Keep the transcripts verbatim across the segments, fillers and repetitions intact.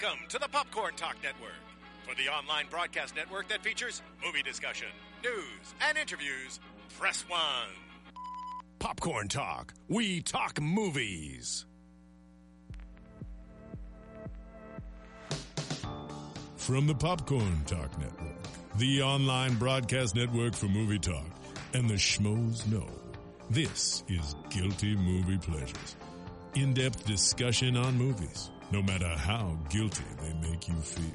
Welcome to the Popcorn Talk Network, for the online broadcast network that features movie discussion, news, and interviews. Press one. Popcorn Talk. We talk movies. From the Popcorn Talk Network, the online broadcast network for movie talk, and the schmoes know, this is Guilty Movie Pleasures. In-depth discussion on movies, no matter how guilty they make you feel.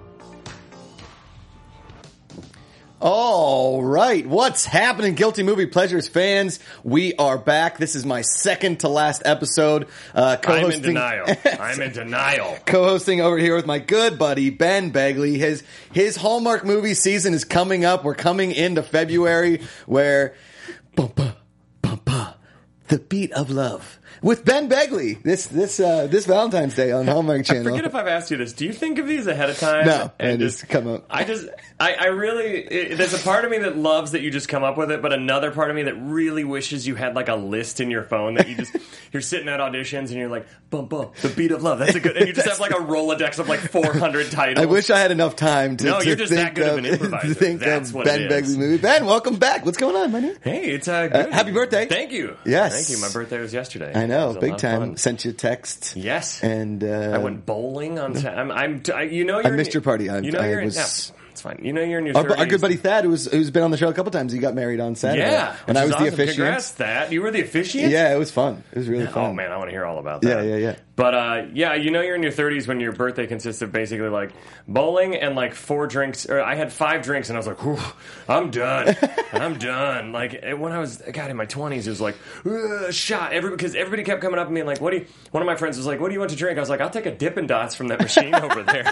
All right, what's happening, Guilty Movie Pleasures fans? We are back. This is my second to last episode. Uh, I'm in denial. I'm in denial. Co-hosting over here with my good buddy Ben Begley. His his Hallmark movie season is coming up. We're coming into February, where bumpa bumpa, the beat of love. With Ben Begley, this this uh, this Valentine's Day on Hallmark Channel. I forget if I've asked you this. Do you think of these ahead of time? No, and and just come up. I just, I, I really. It, there's a part of me that loves that you just come up with it, but another part of me that really wishes you had like a list in your phone that you just you're sitting at auditions and you're like, bum bum, the beat of love. That's a good. And you just have like a Rolodex of like four hundred titles. I wish I had enough time to. No, to you're just think that good of, of an improviser. To think That's of what Ben it is. Begley movie. Ben, welcome back. What's going on, buddy? Hey, it's uh, good. Uh, happy birthday! Thank you. Yes, thank you. My birthday was yesterday. I know, It was a big lot of time. fun. Sent you a text. Yes, and uh, I went bowling on. Sa- I'm, I'm. I, you know, you're I missed your party. I, you know, I you're was. in, yeah, it's fine. You know, you're in your Our, thirties. our good buddy Thad, who's who's been on the show a couple times, he got married on Saturday. Yeah, and I was awesome. the officiant. Congrats, Thad. You were the officiant. Yeah, it was fun. It was really fun. Oh man, I want to hear all about that. Yeah, yeah, yeah. But uh, yeah, you know, you're in your thirties when your birthday consists of basically like bowling and like four drinks. Or I had five drinks and I was like, whew, I'm done. I'm done. Like when I was, God, in my twenties, it was like ugh, shot. Every because everybody kept coming up to me and like, what do you? One of my friends was like, what do you want to drink? I was like, I'll take a Dippin' Dots from that machine over there.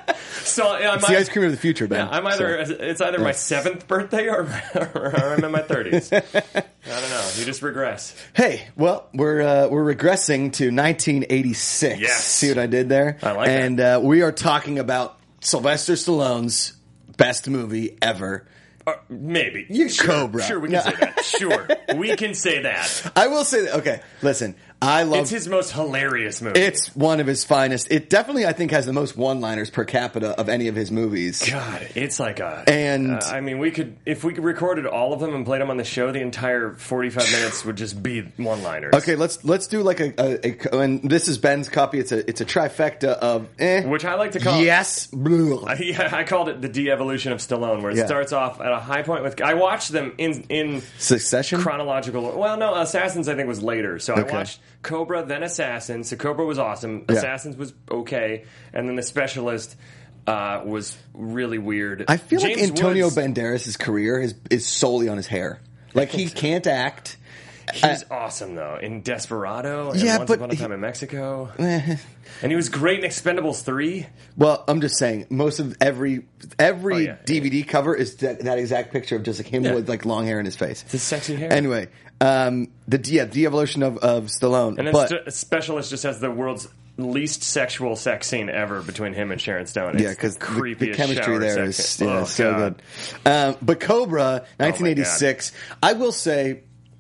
So I'm it's the ice cream of the future, Ben. Yeah, I'm either so. it's either my seventh birthday or, or I'm in my thirties. I don't know. You just regress. Hey, well, we're uh, we're regressing to nineteen eighty-six. Yes. See what I did there? I like and, that. And uh, we are talking about Sylvester Stallone's best movie ever. Uh, maybe. You sure, Cobra. Sure, we can say that. Sure, we can say that. I will say that. Okay, listen. I love. It's his most hilarious movie. It's one of his finest. It definitely, I think, has the most one-liners per capita of any of his movies. God, it's like a. And uh, I mean, we could if we recorded all of them and played them on the show, the entire forty-five minutes would just be one-liners. Okay, let's let's do like a, a, a and this is Ben's copy. It's a it's a trifecta of eh, which I like to call yes. I, yeah, I called it the de-evolution of Stallone, where it Yeah. starts off at a high point with. I watched them in in Succession chronological. Well, no, Assassins I think was later. So Okay. I watched Cobra, then Assassins. So Cobra was awesome. Yeah. Assassins was okay, and then The Specialist uh, was really weird. I feel James like Antonio Woods, Banderas' career is is solely on his hair. Like he can't act. He's awesome though in Desperado. And Yeah, Once but Upon a he- Time in Mexico, Eh. and he was great in Expendables three. Well, I'm just saying, most of every every Oh, yeah, D V D cover is that, that exact picture of just like him Yeah. with like long hair in his face. It's his sexy hair. Anyway, um, the yeah, the evolution of, of Stallone. And then but St- Specialist just has the world's least sexual sex scene ever between him and Sharon Stone. It's yeah, because the, the, the creepiest chemistry shower there sex is scene. yeah, Oh, so God. good. Um, but Cobra, nineteen eighty-six. I will say.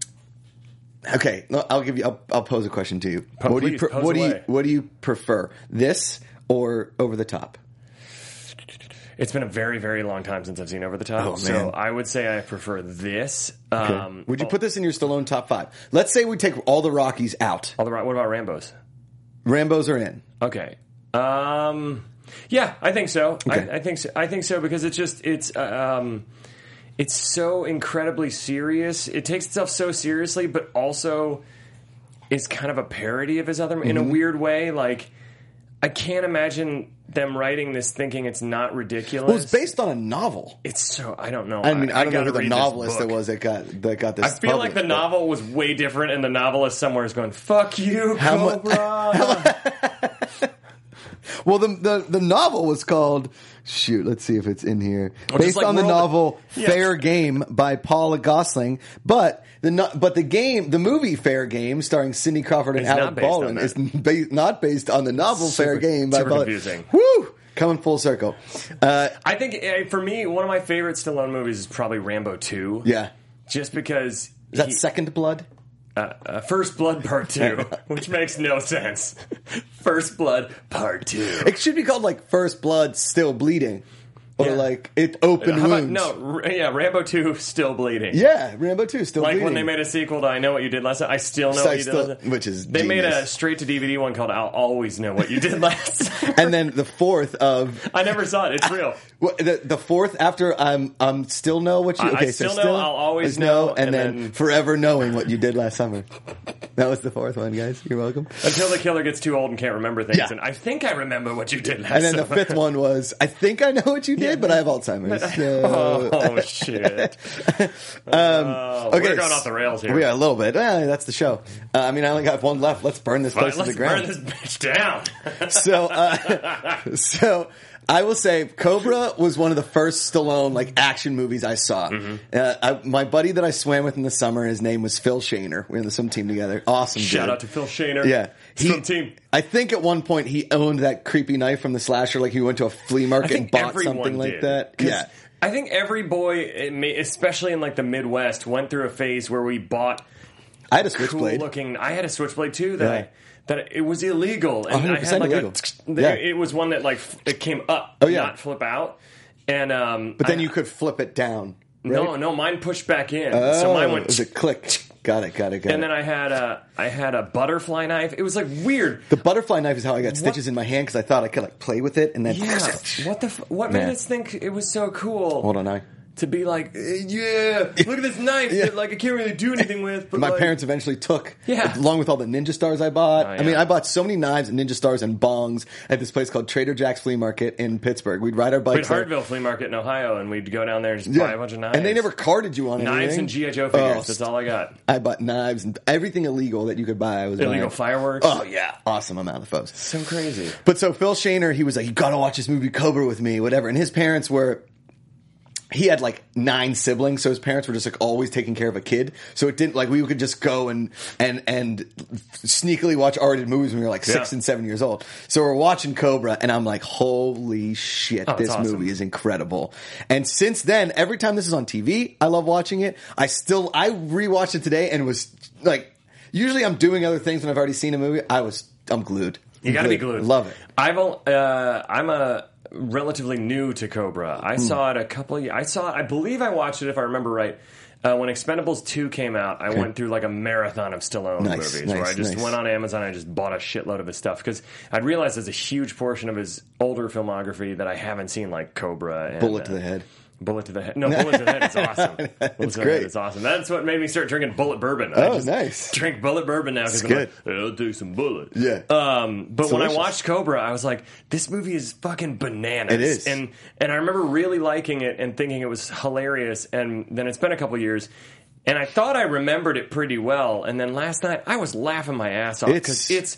Okay, no, I'll give you. I'll, I'll pose a question to you. Po- what do you please, pre- pose what do you away. what do you prefer? This or Over the Top? It's been a very, very long time since I've seen Over the Top, Oh, so man. I would say I prefer this. Okay. Um, Would you put this in your Stallone top five? Let's say we take all the Rockies out. all the right? What about Rambo's? Rambo's are in. Okay. Um, yeah, I think so. Okay. I, I think so. I think so because it's just it's uh, um, it's so incredibly serious. It takes itself so seriously, but also is kind of a parody of his other in a Mm-hmm. weird way. Like I can't imagine them writing this thinking it's not ridiculous. Well, it's based on a novel. It's so I don't know. I mean, I, don't know gotta who the read this novelist that book. was that got that got this. I feel like published, the but- novel was way different, and the novelist somewhere is going, "Fuck you, How mu- Cobra." Well, the, the the novel was called. Shoot, let's see if it's in here. Or just Based like on the World- novel Yeah. Fair Game by Paula Gosling, but the no, but the game, the movie Fair Game, starring Sidney Crawford and It's not Alec based on Baldwin, that. is ba- not based on the novel Super- Fair Game by super Paula. confusing. Woo! Coming full circle. Uh, I think uh, for me, one of my favorite Stallone movies is probably Rambo two. yeah, just because is that he- Second Blood? uh, uh, First Blood Part Two, which makes no sense. First Blood Part Two. It should be called like First Blood, Still Bleeding, or Yeah. like it open How about, wounds. no, r- yeah, Rambo Two, Still Bleeding. Yeah, Rambo two, Still Like Bleeding. when they made a sequel to I Know What You Did Last Time. I still know So I what you still- did last time. which is They made a genius. straight to D V D one called I'll Always Know What You Did Last Time. And then the fourth of I never saw it. It's real. well, the the fourth after I'm I'm still know what you I- I okay so still know, still I'll always is know, and, and then, then- forever knowing what you did last summer. That was the fourth one, guys. You're welcome. Until the killer gets too old and can't remember things. Yeah. And I think I remember what you did last And then the summer. fifth one was I think I know what you did, but I have Alzheimer's. So. Oh, shit. Um, Oh, okay, we're going off the rails here. We are a little bit. Eh, that's the show. Uh, I mean, I only got one left. Let's burn this place Right, to the let's ground. burn this bitch down. So, uh, so I will say Cobra was one of the first Stallone like action movies I saw. Mm-hmm. Uh, I, my buddy that I swam with in the summer, his name was Phil Shaner. We were in the swim team together. Awesome. Shout dude. out to Phil Shaner. Yeah. He, Swim team. I think at one point he owned that creepy knife from the slasher. Like he went to a flea I market and think bought everyone something like did. that. 'Cause Yeah. I think every boy, it may- especially in like the Midwest, went through a phase where we bought I had a cool switchblade. looking. I had a switchblade too that Yeah. I that it was illegal, and one hundred I had percent like illegal. a. Yeah. It was one that like f- it came up, Oh, yeah. not flip out, and um. But then I- you could flip it down. Right? no, no, mine pushed back in, Oh, so mine it went. was a click. Got it. Got it. Got And it. then I had a I had a butterfly knife. It was like weird. The butterfly knife is how I got stitches in my hand because I thought I could like play with it and then. Yeah. What the? F- what Man. made us think it was so cool? Hold on, I. To be like, "Eh, yeah, look at this knife Yeah. that like I can't really do anything with. But My like, parents eventually took, Yeah. along with all the ninja stars I bought. Oh, I mean, yeah. I bought so many knives and ninja stars and bongs at this place called Trader Jack's Flea Market in Pittsburgh. We'd ride our we had bikes there. Hartville Flea Market in Ohio, and we'd go down there and just Yeah. buy a bunch of knives. And they never carded you on knives anything. and G I Joe figures. Oh, That's all I got. I bought knives and everything illegal that you could buy. I was Illegal buying. fireworks. Oh yeah, awesome amount of those. So crazy. But so Phil Shaner, he was like, "You got to watch this movie Cobra with me, whatever." And his parents were. He had like nine siblings, so his parents were just like always taking care of a kid. So it didn't like we could just go and and and sneakily watch R-rated movies when we were like six Yeah. and seven years old. So we're watching Cobra, and I'm like, "Holy shit, Oh, it's this awesome. movie is incredible!" And since then, every time this is on T V, I love watching it. I still I rewatched it today and was like, usually I'm doing other things when I've already seen a movie. I was I'm glued. You got to be glued. Love it. I've al- uh, I'm a relatively new to Cobra. I Hmm. saw it a couple. Of, I saw. I believe I watched it if I remember right. Uh, when Expendables two came out, I went through like a marathon of Stallone Nice, movies where nice, I just nice. went on Amazon and I just bought a shitload of his stuff because I'd realized there's a huge portion of his older filmography that I haven't seen, like Cobra and Bullet to uh, the head. Bullet to the head. No, Bullet to the head is awesome. Bullet It's to the great. Head is awesome. That's what made me start drinking Bullet bourbon. I Oh, just nice. Drink Bullet bourbon now because I'm good. like, I'll do some Bullet. Yeah. Um, but when I delicious. watched Cobra, I was like, this movie is fucking bananas. It is. And and I remember really liking it and thinking it was hilarious. And then it's been a couple years. And I thought I remembered it pretty well. And then last night, I was laughing my ass off because It's- it's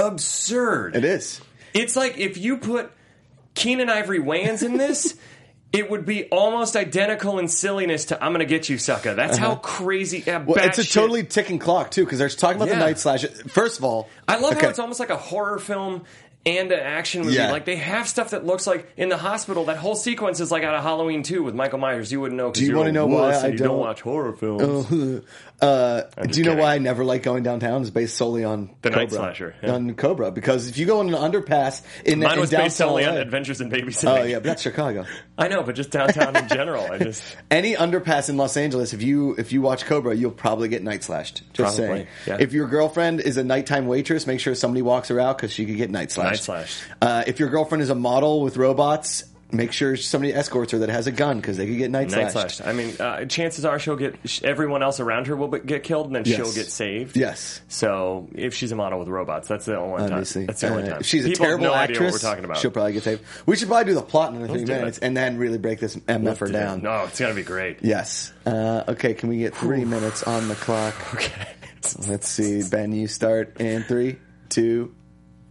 absurd. It is. It's like if you put Keenan Ivory Wayans in this, it would be almost identical in silliness to "I'm Gonna Get You, Sucker." That's how crazy. Uh, Well, it's a batshit- totally ticking clock too, because they're talking about the Yeah. night slash. First of all, I love okay. how it's almost like a horror film and an action movie. Yeah. Like they have stuff that looks like in the hospital. That whole sequence is like out of Halloween two with Michael Myers. You wouldn't know. Do you want to know why I you don't don't watch horror films? Uh, just do you know kidding. why I never like going downtown? It's based solely on The Cobra. Night Slasher, yeah. On Cobra, because if you go in an underpass in, Mine in was based downtown solely L on A, Adventures in Babysitting. oh yeah, but that's Chicago. I know, but just downtown in general. I just Any underpass in Los Angeles, if you if you watch Cobra, you'll probably get night slashed. Just Probably, saying. yeah. If your girlfriend is a nighttime waitress, make sure somebody walks her out because she could get night slashed. Night slashed. Uh, if your girlfriend is a model with robots, make sure somebody escorts her that has a gun because they could get night, night slashed. slashed. I mean, uh, chances are she'll get sh- everyone else around her will be- get killed, and then Yes. she'll get saved. Yes. So if she's a model with robots, that's the only time. Obviously, That's the only Uh, time. if she's a People terrible have no actress, idea what we're talking about. she'll probably get saved. We should probably do the plot in under three do it. minutes and then really break this M F R down. No, it's gonna be great. Yes. Uh, okay, can we get three minutes on the clock? Okay. Let's see. Ben, you start in three, two,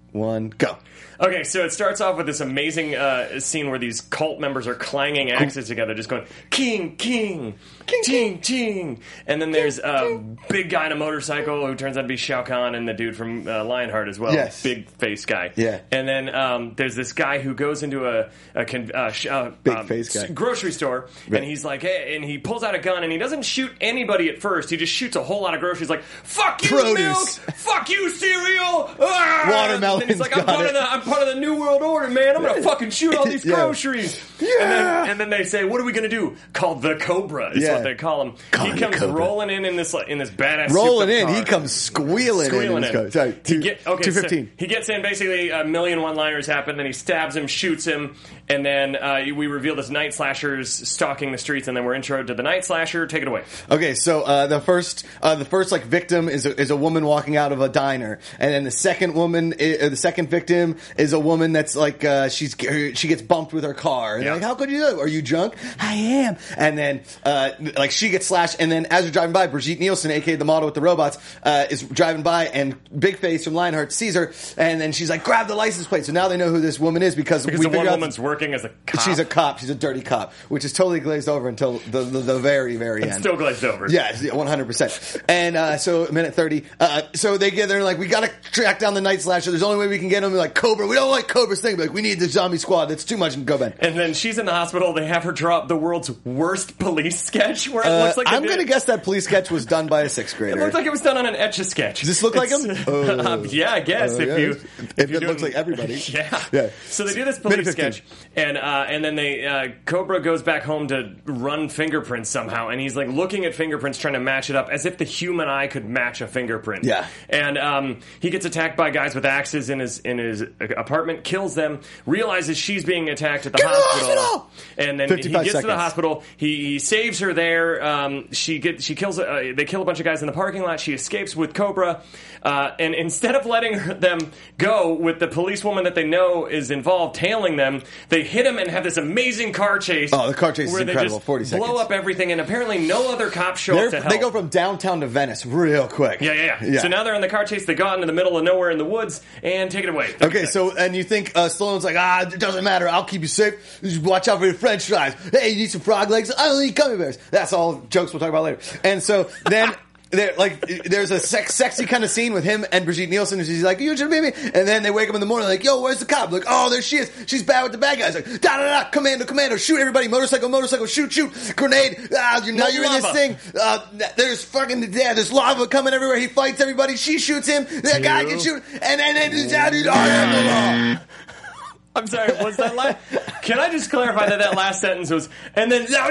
one, go. Okay, so it starts off with this amazing uh, scene where these cult members are clanging axes together, just going, King, King, King, King, King. And then there's a big guy on a motorcycle who turns out to be Shao Kahn and the dude from uh, Lionheart as well. Yes. Big face guy. Yeah. And then um, there's this guy who goes into a, a con- uh, sh- uh, Big um, face guy. grocery store, Right. and he's like, hey, and he pulls out a gun, and he doesn't shoot anybody at first. He just shoots a whole lot of groceries, like, fuck you, Produce. milk! Fuck you, cereal! Ah! Watermelon's And he's like, I'm got part, it. of the, I'm part of the New World Order, man. I'm gonna fucking shoot all these Yeah. groceries. Yeah. And then, and then they say, what are we gonna do? Called the Cobra is Yeah. what they call him. Call he him comes the Cobra. rolling in in this like, in this badass Rolling souped-up in, car. he comes squealing, Squealing in. his in. car. Sorry, He two, get, okay, two so fifteen. he gets in, basically a million one-liners happen, then he stabs him, shoots him, and then uh, we reveal this night slasher's stalking the streets, and then we're introed to the night slasher. Take it away. Okay, so uh, the first, uh, the first like victim is a, is a woman walking out of a diner, and then the second woman, uh, the second victim is a woman that's like uh, she's she gets bumped with her car, and Yeah. they're like, how could you do that? Are you drunk? I am. And then uh, like she gets slashed, and then as they're driving by, Brigitte Nielsen, aka the model with the robots, uh, is driving by, and Big Face from Lionheart sees her, and then she's like, grab the license plate. So now they know who this woman is because, Because we the one figure out woman's working as a cop. she's a cop. She's a dirty cop, which is totally glazed over until the the, the very very end. Still glazed over. Yeah, one hundred percent. And uh, so, minute thirty. Uh, so they get there, like, we gotta track down the night slasher. There's only way we can get him. Like, Cobra. We don't like Cobra's thing. But, like, we need the zombie squad. That's too much. Go, Ben. And then she's in the hospital. They have her draw up the world's worst police sketch, where it Uh, looks like they I'm did- gonna guess that police sketch was done by a sixth It grader. looks like it was done on an Etch-a-Sketch. Does this look like It's- him? Oh. um, yeah, I guess Oh, if yeah. you If if you it do looks like everybody. yeah. Yeah. So they do this Minute police fifteen. sketch, and uh, and then they uh, Cobra goes back home to run fingerprints somehow, and he's like looking at fingerprints, trying to match it up as if the human eye could match a fingerprint. Yeah. And um, he gets attacked by guys with axes in his in his apartment, kills them, realizes she's being attacked at the Get to the hospital, hospital! and then he fifty-five gets to the seconds. hospital. He, he saves her there. Um, she get she kills. Uh, they kill a bunch of guys in the parking lot. She escapes with Cobra, uh, and instead of letting her, them go with the policewoman that they know is involved tailing them, they hit him and have this amazing car chase. Oh, the car chase is where they incredible. just forty seconds. blow up everything, and apparently no other cops show They're- up to help. they go from downtown to Venice real quick. yeah, yeah, yeah, So now they're in the car chase. They got into the middle of nowhere in the woods, and take it away. Okay, so, and you think uh, Stallone's like, ah, it doesn't matter. I'll keep you safe. Just watch out for your french fries. Hey, you need some frog legs? I don't eat gummy bears. That's all jokes we'll talk about later. And so then... There, like, there's a sex, sexy kind of scene with him and Brigitte Nielsen, and she's like, "You should be me." And then they wake up in the morning, like, "Yo, where's the cop?" Like, "Oh, there she is. She's bad with the bad guys." Like, "Da da da, commando, commando, shoot everybody, motorcycle, motorcycle, shoot, shoot, grenade." Ah, you're, now No you're in this lava. thing. Uh, there's fucking yeah, there's lava coming everywhere. He fights everybody. She shoots him. That guy Two. gets shoot, and then and, and, and, I am the law. I'm sorry, was that last? Can I just clarify that that last sentence was, and then, No,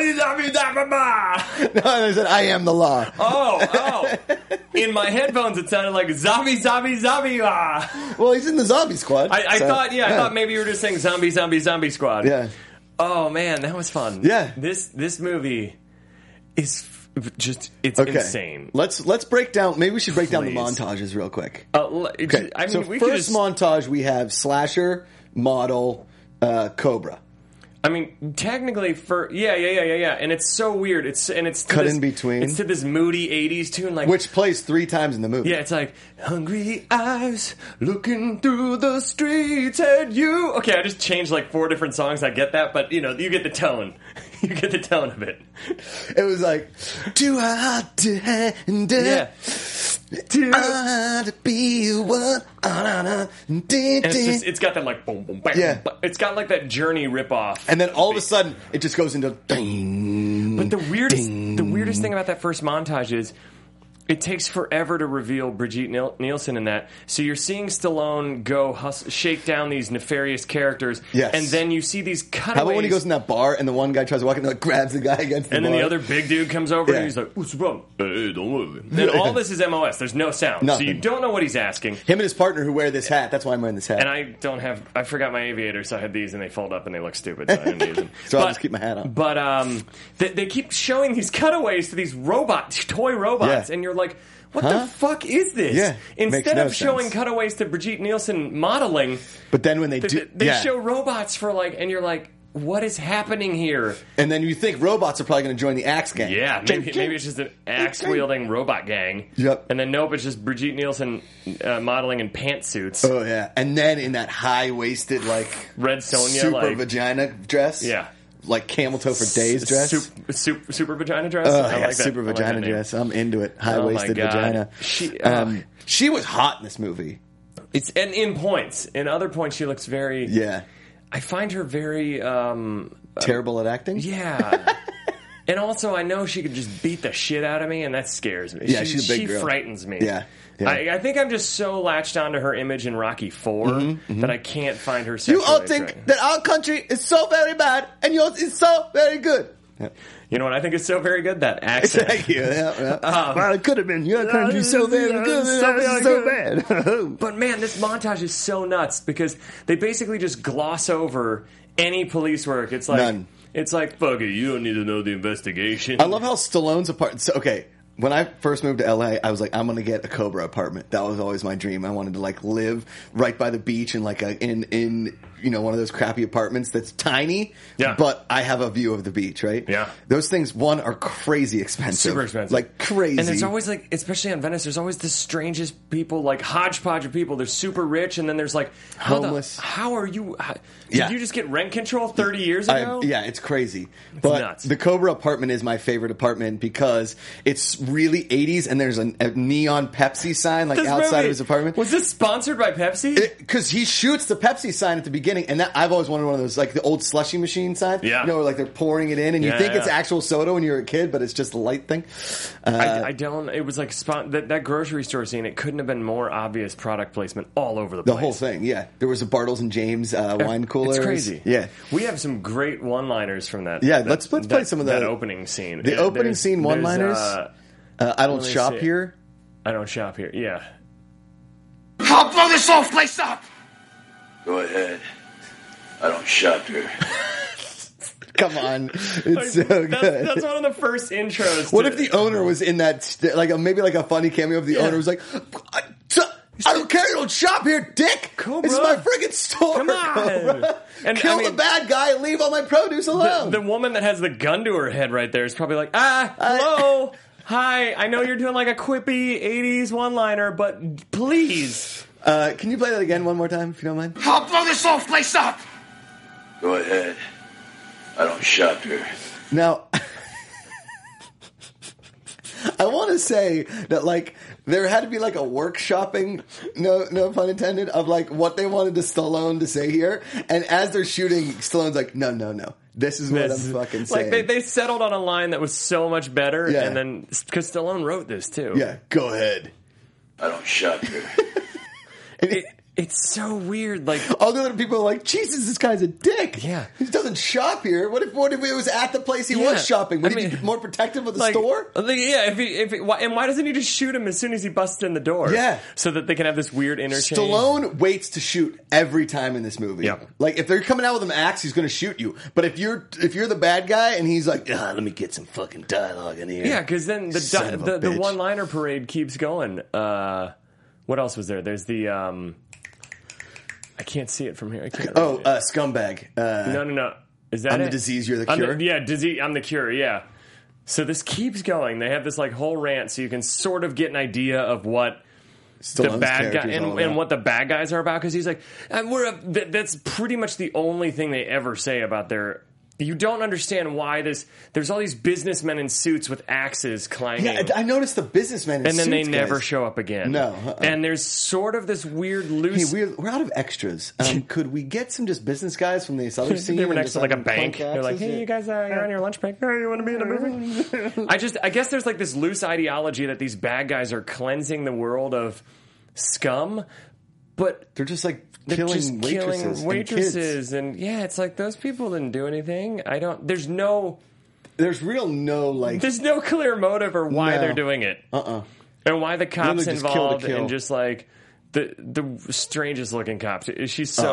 I said, "I am the law." oh, oh. In my headphones, it sounded like zombie, zombie, zombie. Ah. Well, he's in the zombie squad. I, I so, thought, yeah, I thought maybe you were just saying zombie, zombie, zombie squad. Yeah. Oh man, that was fun. Yeah. This this movie is f- just it's Okay. insane. Let's let's break down. Maybe we should break down the Please. montages real quick. Uh, l- Okay. I mean, so we could first just, montage we have slasher, model, uh, Cobra. I mean, technically, for yeah, yeah, yeah, yeah, yeah, and it's so weird. It's and it's to Cut this, in between. It's to this moody eighties tune, like Which plays three times in the movie. yeah, it's like hungry eyes looking through the streets at you. Okay, I just changed like four different songs. I get that, but you know, you get the tone. You get the tone of it. It was like too hard to handle. Yeah. Too hard to be one. And it's just it's got that like boom boom bam. Yeah. But it's got like that Journey ripoff. And then all of a sudden, it just goes into ding. But the weirdest, ding. the weirdest thing about that first montage is it takes forever to reveal Brigitte Niel- Nielsen in that. So you're seeing Stallone go hus- shake down these nefarious characters, Yes. and then you see these cutaways. How about when he goes in that bar and the one guy tries to walk in and like, grabs the guy against the and then bar? the other big dude comes over Yeah. and he's like, "What's the problem? Hey, don't move." And all this is M O S. There's no sound, Nothing. so you don't know what he's asking. Him and his partner who wear this hat. That's why I'm wearing this hat. And I don't have. I forgot my aviators, so I had these, and they fold up and they look stupid. So I didn't use them. So I'll just keep my hat on. But um, they, they keep showing these cutaways to these robots, toy robots, Yeah. and you're like, "What Huh? the fuck is this?" Yeah, Instead makes no of showing sense. cutaways to Brigitte Nielsen modeling, but then when they they, do, they yeah. show robots for like, and you're like, what is happening here? And then you think robots are probably going to join the Axe gang. Yeah, maybe, maybe it's just an axe-wielding robot gang. Yep. And then nope, it's just Brigitte Nielsen uh, modeling in pantsuits. Oh, yeah. And then in that high-waisted, like... Red Sonja, super like... vagina dress. Yeah. Like camel toe for days dress. Super, super, super vagina dress? Oh, I yeah, like that. super I like vagina that name. dress. I'm into it. High-waisted Oh, my God. vagina. She, uh, um, she was hot in this movie. It's and in points. In other points, she looks very... Yeah. I find her very... Um, Terrible at acting? yeah. And also, I know she could just beat the shit out of me, and that scares me. Yeah, she, she's a big She girl. frightens me. Yeah. Yeah. I, I think I'm just so latched onto her image in Rocky four Mm-hmm, mm-hmm. that I can't find her You sexually all think attractive. that our country is so very bad and yours is so very good. Yeah. You know what I think is so very good? That accent. Thank you. Yeah, yeah. Um, well, it could have been your country's so very good and ours is so bad. But man, this montage is so nuts because they basically just gloss over any police work. It's like None. It's like, fuck it, you don't need to know the investigation. I love how Stallone's apartment. So, okay, when I first moved to L A, I was like, I'm going to get a Cobra apartment. That was always my dream. I wanted to like live right by the beach in like a in in you know one of those crappy apartments that's tiny. Yeah. But I have a view of the beach, right? Yeah. Those things, one, are crazy expensive. Super expensive. Like crazy. And there's always like, especially on Venice, there's always the strangest people, like hodgepodge of people. They're super rich, and then there's like how the- Homeless. how are you? How, did Yeah. you just get rent control thirty years I- ago? yeah, it's crazy. but nuts. the Cobra apartment is my favorite apartment because it's really eighties and there's a, a neon Pepsi sign like This outside movie- of his apartment. Was this sponsored by Pepsi? Because he shoots the Pepsi sign at the beginning, and that I've always wanted one of those, like the old slushy machine signs. Yeah. You know, where like they're pouring it in, and you Yeah, think yeah. it's actual soda when you're a kid, but it's just a light thing. Uh, I, I don't. It was like spon- that, that grocery store scene. It couldn't have been more obvious product placement all over the the place. whole thing, yeah. There was a Bartles and James uh, wine cooler. It's crazy. Yeah. We have some great one-liners from that. Yeah, that- let's- let's play that- some of the- that opening scene. the Yeah, opening there's- scene there's, one-liners? uh, Uh, I don't Let me shop see. here. I don't shop here. Yeah. I'll blow this whole place up! Go ahead. I don't shop here. Come on, it's so good. That's, that's one of the first intros. What to- if the owner was in that, st- like a, maybe like a funny cameo of the Yeah. owner was like, I, I don't care, you don't shop here, dick. Cobra. This is my friggin' store. Come on. Cobra. And, Kill I mean, the bad guy and leave all my produce alone. The, the woman that has the gun to her head right there is probably like, ah, hello, hi. I know you're doing like a quippy eighties one-liner, but please. uh, can you play that again one more time, if you don't mind? I'll blow this whole place up! Go ahead. I don't shop here. Now, I want to say that, like, there had to be, like, a workshopping, no no pun intended, of, like, what they wanted to Stallone to say here. And as they're shooting, Stallone's like, no, no, no. This is what This- I'm fucking saying. Like they, they settled on a line that was so much better, Yeah. and then because Stallone wrote this too. yeah, go ahead. I don't shop here. It, it's so weird. Like All the other people are like, Jesus, this guy's a dick. Yeah. He doesn't shop here. What if what if it was at the place he Yeah. was shopping? Would I he mean- be more protective of the Like, store? like, yeah, if he, if he, why, and why doesn't he just shoot him as soon as he busts in the door? Yeah. so that they can have this weird interchange. Stallone waits to shoot every time in this movie. Yep. Like if they're coming out with an axe, he's going to shoot you. But if you're if you're the bad guy and he's like, ah, let me get some fucking dialogue in here. Yeah, because then the Son di- of a the, the bitch. one-liner parade keeps going. Uh, what else was there? There's the um, I can't see it from here. I can't. Oh, read it. uh, scumbag. Uh, no, no, no. Is that I'm the it? disease, you're the I'm cure? yeah, disease. I'm the cure. Yeah. So this keeps going. They have this like whole rant, so you can sort of get an idea of what Stallone's the bad guy character's and, all about. and what the bad guys are about. Because he's like, and we're a, th- that's pretty much the only thing they ever say about their. You don't understand why this. There's all these businessmen in suits with axes clanging. Yeah, I I noticed the businessman in and then they suits, never guys. show up again. No, uh-uh. And there's sort of this weird Hey, loose. we're, we're out of extras. Um, could we get some just business guys from this other scene? they were and next to just like a have them bank. clunk They're like, axes? "Hey, you guys, uh, you're on your lunch break. Oh, you want to be in a movie?" I just, I guess there's like this loose ideology that these bad guys are cleansing the world of scum, but They're just like they're killing just waitresses, killing and kids. waitresses, and, yeah, it's like those people didn't do anything. I don't. There's no, There's real no like. there's no clear motive or why No. they're doing it, Uh uh and why the cops Literally just kill to involved, kill. and just like. The the strangest looking cop. She's so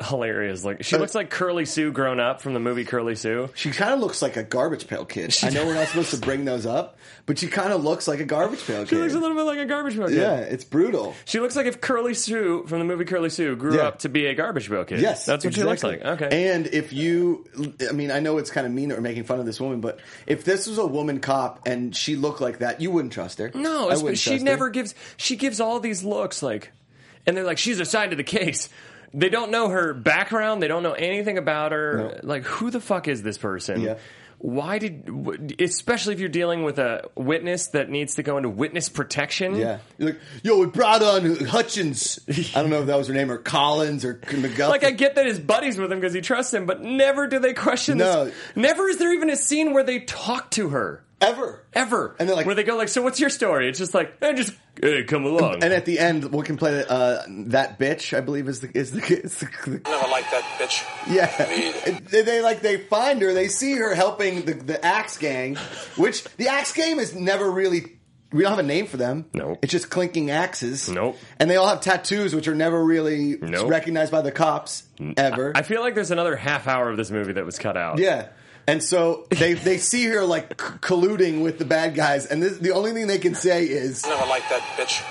hilarious. Like she looks like Curly Sue grown up from the movie Curly Sue. She kind of looks like a Garbage Pail Kid. I know we're not supposed to bring those up, but she kind of looks like a Garbage Pail She Kid. looks a little bit like a Garbage Pail Kid. Yeah, it's brutal. She looks like if Curly Sue from the movie Curly Sue grew Yeah. up to be a Garbage Pail Kid. Yes, that's what exactly. she looks like. Okay. And if you, I mean, I know it's kind of mean or making fun of this woman, but if this was a woman cop and she looked like that, you wouldn't trust her. No, I it's, wouldn't she trust never her. gives. She gives all these looks like, and they're like, she's assigned to the case. They don't know her background. They don't know anything about her. No. Like, who the fuck is this person? Yeah. Why did, w- especially if you're dealing with a witness that needs to go into witness protection? Yeah. You're like, yo, we brought on Hutchins. I don't know if that was her name, or Collins, or McGuffin. Like, I get that his buddy's with him because he trusts him, but never do they question No. this. Never is there even a scene where they talk to her. Ever. Ever. And they're like- where they go like, so what's your story? It's just like, hey, just hey, come along. And at the end, we can play uh, that bitch. I believe is the is the, is the, the Never liked that bitch. yeah. They, they like they find her. They see her helping the the Axe Gang, which the Axe Gang is never really. We don't have a name for them. Nope. It's just clinking axes. Nope. And they all have tattoos, which are never really Nope. recognized by the cops ever. I feel like there's another half hour of this movie that was cut out. Yeah. And so they they see her like c- colluding with the bad guys, and this, the only thing they can say is, Never liked that bitch.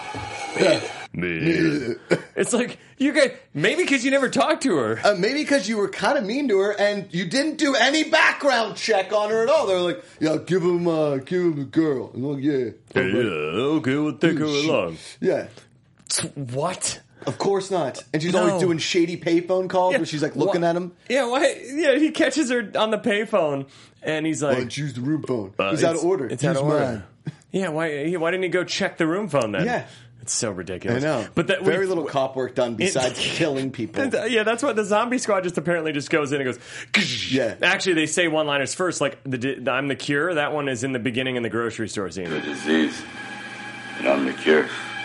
It's like, you guys, maybe because you never talked to her. uh, maybe because you were kind of mean to her and you didn't do any background check on her at all. They're like, yeah, give him, uh, give him a girl. And I'm like, yeah, Yeah, okay, we'll take her along. yeah. What? Of course not. And she's No. always doing shady payphone calls where she's like looking Why- at him. Yeah, why? Yeah, he catches her on the payphone, and he's Why like, don't you use the room phone? uh, He's out of it's- order. It's Use out of order. mine. Yeah, why? he- Why didn't he go check the room phone then? Yeah. It's so I ridiculous. know. But that Very we- little cop work done besides killing people. Yeah, that's what the zombie squad just apparently just goes in and goes. Yeah. Actually, they say one-liners first, like the, the "I'm the cure." That one is in the beginning in the grocery store scene. The disease. And I'm the cure.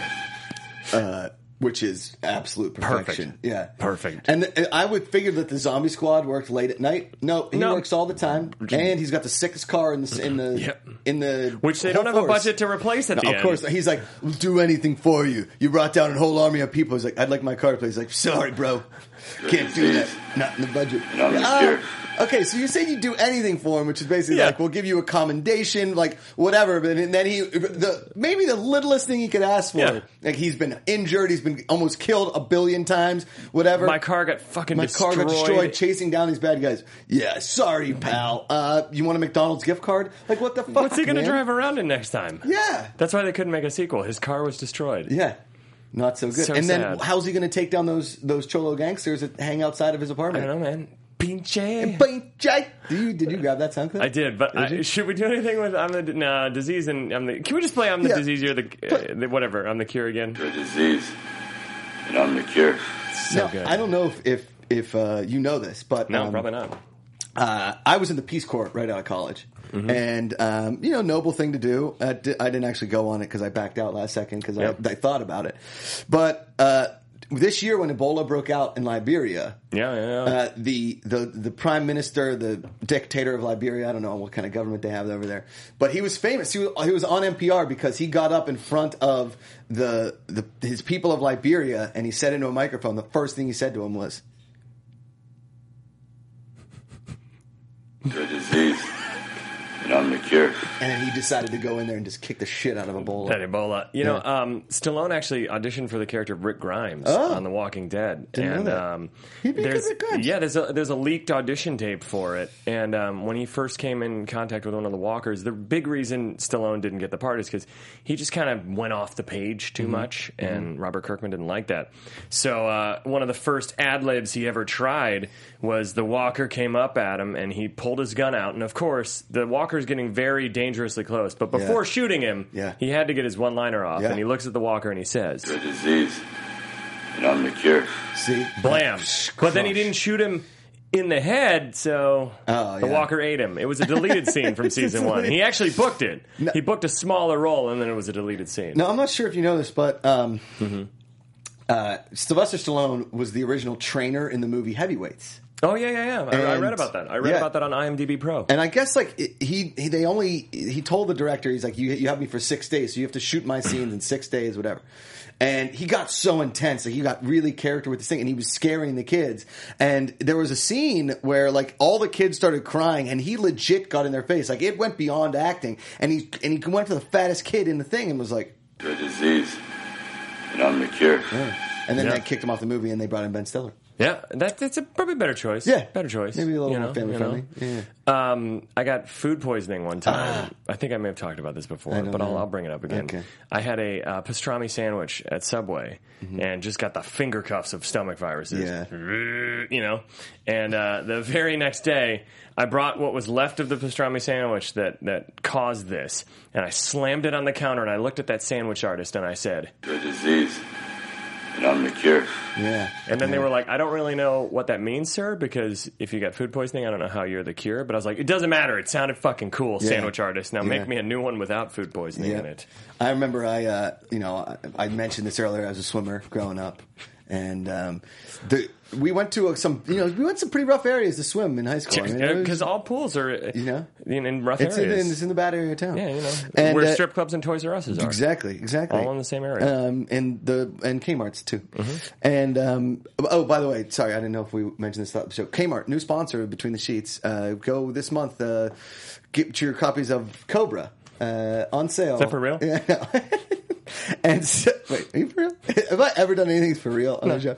Uh, which is absolute perfection. Perfect. Yeah. Perfect. And th- I would figure that the zombie squad worked late at night. No, he No. works all the time, and he's got the sickest car in the in the Yep. in the Which they whole don't have a force. budget to replace at No, the of end. course, he's like, "We'll do anything for you. You brought down a whole army of people." He's like, "I'd like my car please." He's like, "Sorry, bro, can't do that. Not in the budget." And I'm the Ah, cure. okay, so you say you do anything for him, which is basically Yeah. like, we'll give you a commendation, like whatever. But then he, the maybe the littlest thing he could ask for, Yeah. like he's been injured, he's been almost killed a billion times, whatever. My car got fucking My destroyed. car got destroyed chasing down these bad guys. Yeah, sorry, pal. Uh, you want a McDonald's gift card? Like, what the fuck? What's he going to man? drive around in next time? Yeah, That's why they couldn't make a sequel. His car was destroyed. yeah. Not so good. So and then sad. how's he going to take down those those cholo gangsters that hang outside of his I apartment? don't know, man. Pinche. Pinche. Did you did you grab that sound clip? I did, but I, you? should we do anything with I'm the nah, disease and I'm the? Can we just play I'm the Yeah. disease? You're the, uh, the whatever. I'm the cure again. The disease. And I'm the cure. So Now, good. I don't know if if, if uh, you know this, but No, um, probably not. Uh, I was in the Peace Corps right out of college, Mm-hmm. and um, you know, noble thing to do. I, di- I didn't actually go on it because I backed out last second because Yep. I, I thought about it. But uh, this year, when Ebola broke out in Liberia, Yeah, yeah, yeah. uh, the the the prime minister, the dictator of Liberia, I don't know what kind of government they have over there, but he was famous. He was, he was on N P R because he got up in front of the, the his people of Liberia and he said into a microphone. The first thing he said to him was, The disease. And I'm the cure. and then he decided to go in there and just kick the shit out of Ebola. That Ebola. You know, Yeah. um, Stallone actually auditioned for the character of Rick Grimes Oh. on The Walking Dead. Didn't know and that. um, He'd be good there's Rick Grimes. yeah, there's a there's a leaked audition tape for it. And um, when he first came in contact with one of the walkers, the big reason Stallone didn't get the part is because he just kind of went off the page too Mm-hmm. much, and Robert Kirkman didn't like that. So uh, one of the first ad libs he ever tried was the walker came up at him and he pulled his gun out, and of course the walker's getting very dangerously close. But before Yeah. shooting him, Yeah. he had to get his one-liner off, Yeah. and he looks at the walker and he says, The disease. And I'm the cure. See, "Blam!" But then he didn't shoot him in the head, so Oh, the yeah. walker ate him. It was a deleted scene from season one. He actually booked it. He booked a smaller role, and then it was a deleted scene. Now, I'm not sure if you know this, but um, Mm-hmm. uh, Sylvester Stallone was the original trainer in the movie Heavyweights. Oh yeah, yeah, yeah. I, I And- read about that. I read yeah. about that on IMDb Pro. And I guess like it- he, he they only he told the director, he's like, you you have me for six days, so you have to shoot my scenes in six days, whatever. And he got so intense, like he got really character with this thing, and he was scaring the kids. And there was a scene where like all the kids started crying, and he legit got in their face, like it went beyond acting. And he and he went for the fattest kid in the thing, and was like, The disease, and I'm the cure. and then Yeah. they kicked him off the movie, and they brought in Ben Stiller. Yeah, that, that's a probably a better choice. Yeah. better choice. Maybe a little you more know, family you know. friendly. Yeah. Um, I got food poisoning one time. I think I may have talked about this before, don't but I'll, know. I'll bring it up again. Okay. I had a uh, pastrami sandwich at Subway and just got the finger cuffs of stomach viruses. Yeah. You know? And uh, the very next day, I brought what was left of the pastrami sandwich that, that caused this, and I slammed it on the counter, and I looked at that sandwich artist, and I said... The disease, and I'm the cure. Yeah. And then they were like, I don't really know what that means, sir, because if you got food poisoning, I don't know how you're the cure. But I was like, it doesn't matter. It sounded fucking cool, Yeah. sandwich artist. Now make Yeah. me a new one without food poisoning Yeah. in it. I remember I, uh, you know, I, I mentioned this earlier. I was a swimmer growing up, and um, the, we went to a, some, you know, we went to some pretty rough areas to swim in high school. I mean, it was- Because all pools are uh, You know? in, in rough it's in, areas. it's in the bad area of town. yeah, you know. And, where uh, strip clubs and Toys R Us's are. Exactly, exactly. All in the same area. Um, and the and Kmart's too. Mm-hmm. And um, oh, by the way, sorry, I didn't know if we mentioned this throughout the show. Kmart, new sponsor Between the Sheets. Uh, go this month. Uh, get your copies of Cobra uh, on sale. Is that for real? Yeah. And so, wait, are you for real? Have I ever done anything for real on the show?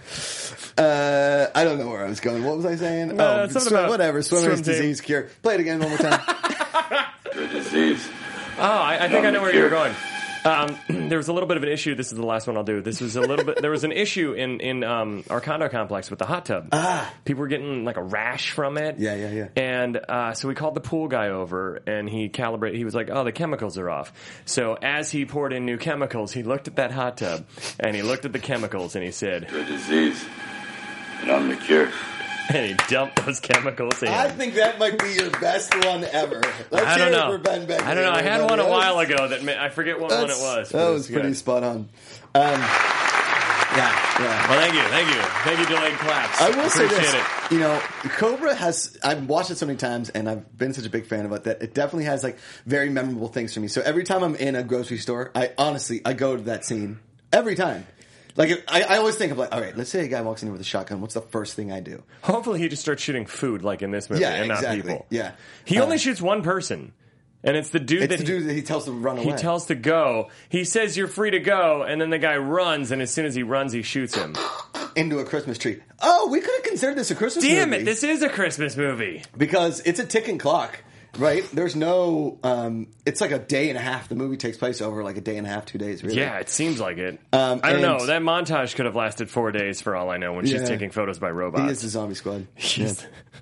Uh, I don't know where I was going. What was I saying? Uh, oh, something swim- about whatever. Swimmer's swim team. disease cure. Play it again one more time. The disease. Oh, I, I think I know where you were Cure. going. Um, there was a little bit of an issue. This is the last one I'll do. This was a little bit. There was an issue in in um, our condo complex with the hot tub. Ah. People were getting like a rash from it. Yeah, yeah, yeah. And uh, so we called the pool guy over, and he calibrated. He was like, "Oh, the chemicals are off." So as he poured in new chemicals, he looked at that hot tub, and he looked at the chemicals, and he said, The disease, and I'm the cure. and he dumped those chemicals in. I think that might be your best one ever. Let's I don't hear it know. for Ben Begley. I don't know. I had one a That was- while ago that ma- I forget what one it that's- was. but That it was good. pretty spot on. Um, yeah, yeah. Well, thank you, thank you, thank you. Delayed claps. I will say Appreciate this. it. You know, Cobra has. I've watched it so many times, and I've been such a big fan of it that it definitely has like very memorable things for me. So every time I'm in a grocery store, I honestly I go to that scene every time. Like if, I, I always think of like, all right, let's say a guy walks in here with a shotgun. What's the first thing I do? Hopefully, he just starts shooting food like in this movie, Yeah, and not exactly. people. Yeah. he Uh, only shoots one person, and it's the dude It's that the dude that he tells to run he away. tells to go. He says you're free to go, and then the guy runs, and as soon as he runs, he shoots him. into a Christmas tree. Oh, we could have considered this a Christmas Damn movie. it! This is a Christmas movie. Because it's a ticking clock, right? There's no, um, it's like a day and a half. The movie takes place over like a day and a half, two days, really. Yeah, it seems like it. Um, I don't and- know. That montage could have lasted four days for all I know. When she's Yeah. taking photos by He robots. is the zombie squad. He's-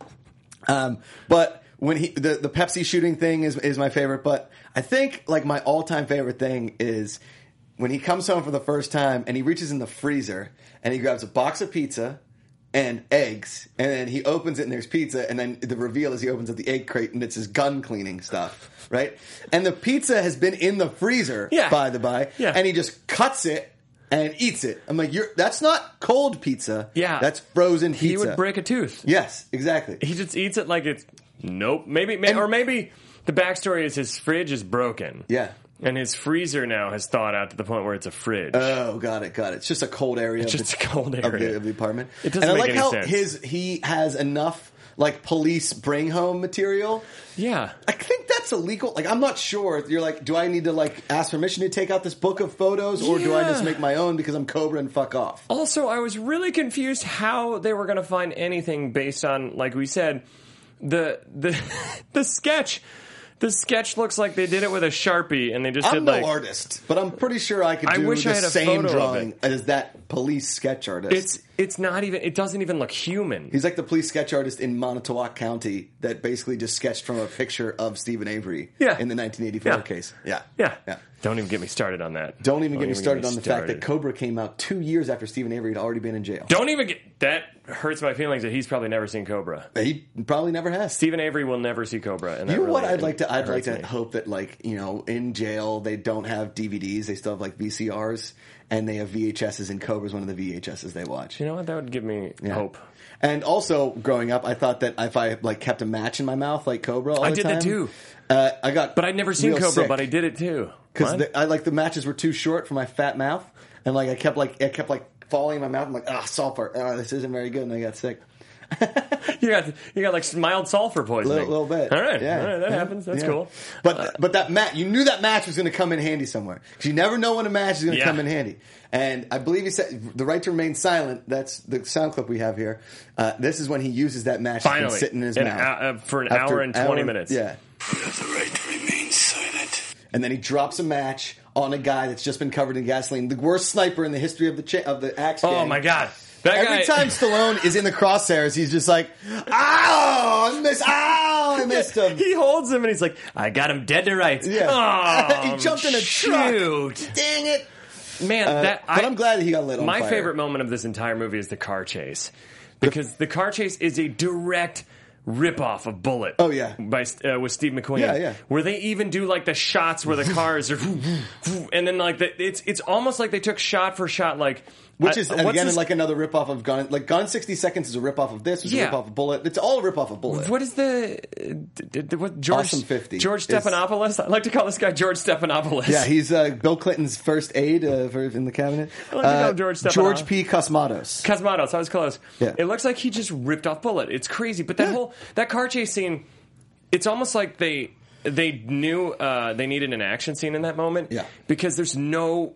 Um, but when he, the, the Pepsi shooting thing is, is my favorite, but I think like my all time favorite thing is when he comes home for the first time and he reaches in the freezer and he grabs a box of pizza and eggs, and then he opens it and there's pizza, and then the reveal is he opens up the egg crate and it's his gun cleaning stuff, right? And the pizza has been in the freezer, Yeah. by the by, Yeah. and he just cuts it and eats it. I'm like, you're that's not cold pizza. Yeah. That's frozen pizza. he would break a tooth. Yes, exactly. He just eats it like it's nope. Maybe, may, And- or maybe the backstory is his fridge is broken. Yeah. And his freezer now has thawed out to the point where it's a fridge. Oh, got it, got it. It's just a cold area. It's of just the, a cold of the, area. of the apartment. It doesn't and I make like any how sense. his he has enough like police bring home material. yeah. I think that's illegal. Like, I'm not sure. You're like, do I need to like ask permission to take out this book of photos, or do I Yeah. just make my own because I'm Cobra and fuck off? Also, I was really confused how they were going to find anything based on, like we said, the the the sketch. The sketch looks like they did it with a Sharpie, and they just I'm did no like artist, but I'm pretty sure I could I do wish the I had a same photo of drawing it. as that police sketch artist. it's it's not even it doesn't even look human. He's like the police sketch artist in Montauk County that basically just sketched from a picture of Stephen Avery Yeah. in the nineteen eighty-four Yeah. case. Yeah. yeah. Yeah. Don't even get me started on that. Don't even get me started me on the fact started. that Cobra came out two years after Stephen Avery had already been in jail. Don't even get that hurts my feelings that he's probably never seen Cobra. He probably never has. Stephen Avery will never see Cobra. And that You know what? really I'd like to. I'd like hurts to me. hope that, like, you know, in jail they don't have D V Ds. They still have like V C Rs, and they have V H Ses, and Cobra's one of the V H Ses they watch. You know what? That would give me hope. And also, growing up, I thought that if I like kept a match in my mouth like Cobra all I the did time, that too. Uh, I got, but I'd never seen real Cobra, sick. but I did it too. Because I like the matches were too short for my fat mouth, and like I kept like I kept like falling in my mouth. I'm like, ah, oh, sulfur. Oh, this isn't very good, and I got sick. you got you got like mild sulfur A poisoning. little, little bit. All right, yeah. all right, that yeah. happens. That's yeah. cool. But uh, but that match, you knew that match was going to come in handy somewhere. Because you never know when a match is going to Yeah. come in handy. And I believe he said the right to remain silent. That's the sound clip we have here. Uh, this is when he uses that match that's been Finally, sitting in his an, mouth uh, for an After hour and twenty hour- minutes. Yeah. You have the right to remain silent. And then he drops a match on a guy that's just been covered in gasoline. The worst sniper in the history of the cha- of the Axe Oh gang. my god! That Every guy, time Stallone is in the crosshairs, he's just like, "Ow! I missed! Ow! I missed him." he holds him and he's like, "I got him dead to rights." Yeah. Oh, He jumped in a shoot. truck. Dang it! Man, Uh, that but I, I'm glad that he got lit on my fire. favorite moment of this entire movie is the car chase, because the car chase is a direct ripoff of Bullet. Oh, yeah. by uh, with Steve McQueen. Yeah, yeah. Where they even do like the shots where the cars are, and then like the, it's it's almost like they took shot for shot like. Which I- is, what's again, this- like another ripoff of Gun. Like, Gone in sixty seconds is a ripoff of this. It's Yeah. a ripoff of Bullet. It's all a ripoff of Bullet. What is the, uh, d- d- what George Awesome fifty. George It's- Stephanopoulos? I like to call this guy George Stephanopoulos. Yeah, he's uh, Bill Clinton's first aide uh, for, in the cabinet. I like to call Uh, him George Stephanopoulos. George P. Cosmatos. Cosmatos, I was close. Yeah. It looks like he just ripped off Bullet. It's crazy, but that Yeah. whole that car chase scene, it's almost like they they knew uh, they needed an action scene in that moment. Yeah. Because there's no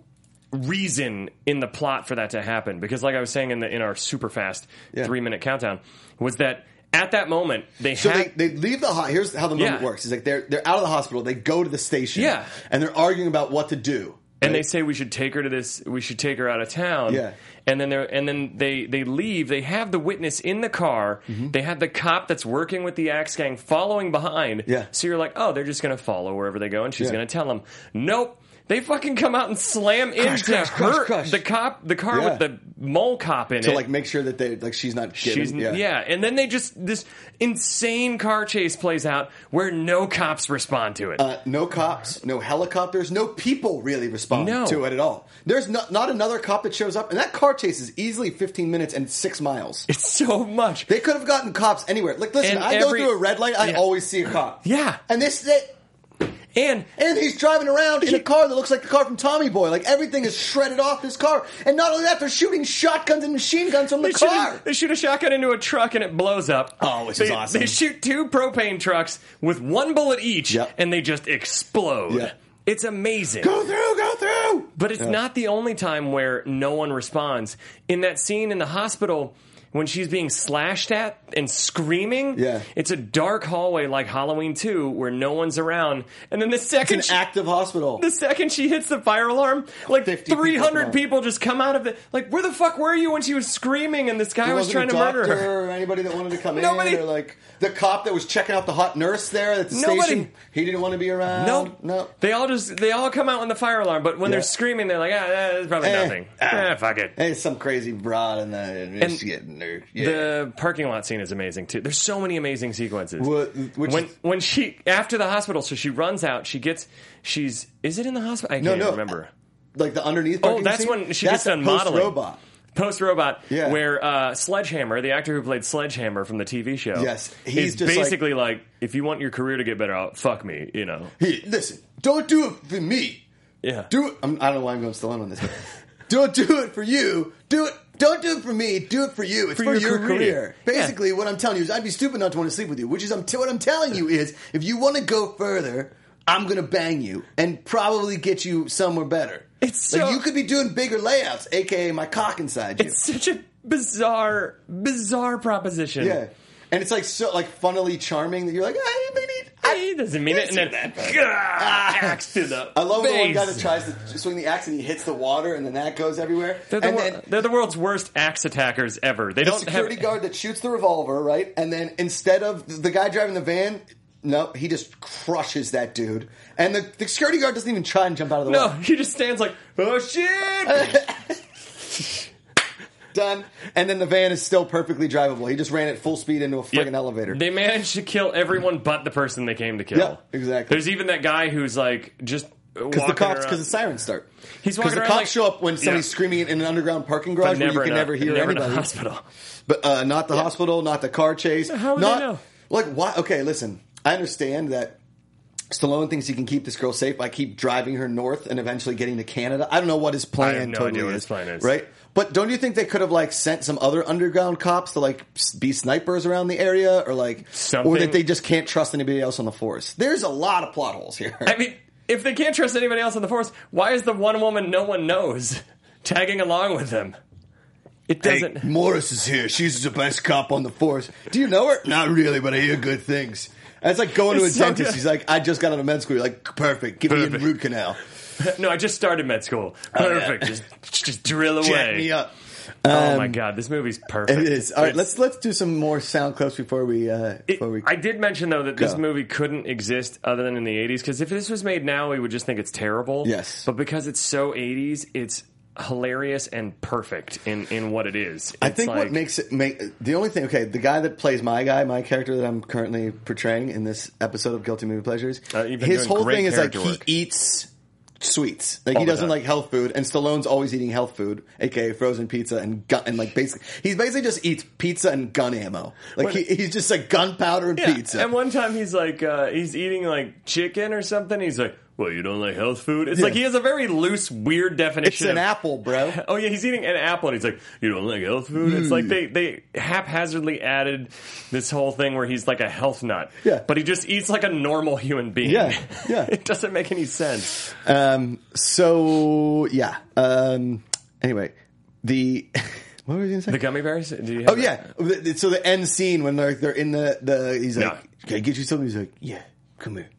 reason in the plot for that to happen. Because like I was saying in the in our super fast Yeah. three minute countdown, was that at that moment they So had they, they leave the ho- here's how the moment Yeah. works. It's like they're they're out of the hospital. They go to the station. Yeah. and they're arguing about what to do. and right? they say we should take her to this. We should take her out of town. Yeah. And then they and then they they leave. They have the witness in the car. Mm-hmm. They have the cop that's working with the Axe Gang following behind. Yeah. So you're like, oh, they're just going to follow wherever they go, and she's Yeah. going to tell them. Nope. They fucking come out and slam into crush, crush, her, crush. the cop, the car Yeah. with the mole cop in to it. like make sure that they like she's not given. She's yeah. and then they just this insane car chase plays out where no cops respond to it. Uh, no cops, no helicopters, no people really respond No. to it at all. There's not, not another cop that shows up, and that car chase is easily fifteen minutes and six miles. It's so much. They could have gotten cops anywhere. Like, listen, And I every- go through a red light, I Yeah. always see a cop. Yeah. And this, they, And and he's driving around in a car that looks like the car from Tommy Boy. Like, everything is shredded off this car. And not only that, they're shooting shotguns and machine guns from the They shoot, car. a, they shoot a shotgun into a truck and it blows up. Oh, which they, is awesome. They shoot two propane trucks with one bullet each, Yep. and they just explode. Yeah. It's amazing. Go through, go through! But it's not the only time where no one responds. In that scene in the hospital, when she's being slashed at and screaming, Yeah. it's a dark hallway like Halloween two where no one's around. And then the It's second an she- active hospital. The second she hits the fire alarm, like fifty people three hundred come out. people just come out of the. Like, where the fuck were you when she was screaming and this guy There was wasn't trying a to murder doctor her? or anybody that wanted to come Nobody- in, or like the cop that was checking out the hot nurse there at the Nobody- station. He didn't want to be around. Nope. no. They all just they all come out when the fire alarm, but when Yeah. they're screaming, they're like, ah, that's probably Eh, nothing. ah. Eh, fuck it. Hey, some crazy broad in the and getting her. Yeah. The parking lot scene is amazing too. There's so many amazing sequences. What- which when is- when she after the hospital, so she runs out. She gets she's is it in the hospital? I no, can't no. remember. Like the underneath. Oh, parking that's scene? when she that's gets done a modeling. Post-robot. Post Robot, Yeah. where uh, Sledgehammer, the actor who played Sledgehammer from the T V show, Yes, he's is just basically like, if you want your career to get better, out, fuck me, you know. Hey, listen, don't do it for me. Yeah. Do it. I'm, I don't know why I'm going Stallone on this. Don't do it for you. Do it. Don't do it for me. Do it for you. It's For for, your your, career. career. Yeah. Basically, what I'm telling you is, I'd be stupid not to want to sleep with you. Which is, I'm t- what I'm telling you is, if you want to go further, I'm going to bang you and probably get you somewhere better. It's like so- you could be doing bigger layouts, aka my cock inside you. It's such a bizarre, bizarre proposition. Yeah, and it's like so like funnily charming that you're like, ah, maybe. He doesn't mean it, and then gah, axe to the I love the one face. guy that tries to swing the axe and he hits the water and then that goes everywhere. They're the, and wor- then they're the world's worst axe attackers ever. They the don't security have. guard that shoots the revolver, right? And then instead of the guy driving the van, no, he just crushes that dude. And the, the security guard doesn't even try and jump out of the No, way. he just stands like, oh shit! Done. And then the van is still perfectly drivable. He just ran at full speed into a friggin' Yep. elevator. They managed to kill everyone but the person they came to kill. Yeah, exactly. There's even that guy who's like just Because the cops, because the sirens start. He's Because walking the around cops like, show up when somebody's yeah. screaming in an underground parking garage But where you can in a- never hear never in a anybody. hospital. But uh, not the hospital, not the car chase. How would not, they know? Like, why? Okay, listen. I understand that Stallone thinks he can keep this girl safe by keep driving her north and eventually getting to Canada. I don't know what his plan I have no totally idea what is, his plan is. Right? But don't you think they could have like sent some other underground cops to like s- be snipers around the area, or like, Something. or that they just can't trust anybody else on the force? There's a lot of plot holes here. I mean, if they can't trust anybody else in the force, why is the one woman no one knows tagging along with them? It doesn't. Hey, Morris is here. She's the best cop on the force. Do you know her? Not really, but I hear good things. That's like going to a It's so dentist. good. He's like, I just got out of med school. You're like, perfect. Give me Perfect. a root canal. No, I just started med school. Oh, yeah. Perfect. Just, just drill away. Jack me up. Oh my god, this movie's perfect. It is. All right, It's- let's let's do some more sound clips before we uh, It- before we. I did mention though that this Go. movie couldn't exist other than in the eighties, because if this was made now, we would just think it's terrible. Yes. but because it's so eighties, it's hilarious and perfect in, in what it is. I It's think what like- makes it make the only thing. Okay, the guy that plays my guy, my character that I'm currently portraying in this episode of Guilty Movie Pleasures, Uh, you've been his doing whole great thing is like character he work. eats sweets. Like All he the doesn't time. like health food, and Stallone's always eating health food, aka frozen pizza and gun, and like basically he's basically just eats pizza and gun ammo. Like When- he, he's just like gunpowder and Yeah, pizza. and one time he's like, uh, he's eating like chicken or something. He's like, well, you don't like health food? It's Yeah. like he has a very loose, weird definition. it's an of- apple, bro. Oh yeah, he's eating an apple, and he's like, "You don't like health food?" It's like they they haphazardly added this whole thing where he's like a health nut, Yeah. but he just eats like a normal human being. Yeah, yeah. It doesn't make any sense. Um. So yeah. Um. Anyway, the what were you gonna say? The gummy bears? Do you have Oh yeah. The- So the end scene when they're they're in the the he's like, Yeah. "Can I get you something?" He's like, "Yeah, come here."